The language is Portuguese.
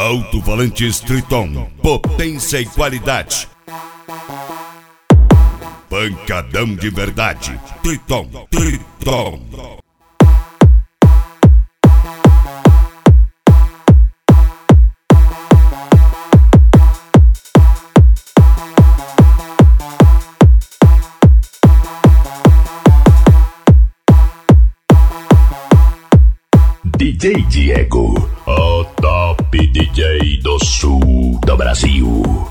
Alto-falantes Triton, potência e qualidade. Pancadão de verdade, Triton. DJ Diego, o top DJ do sul do Brasil.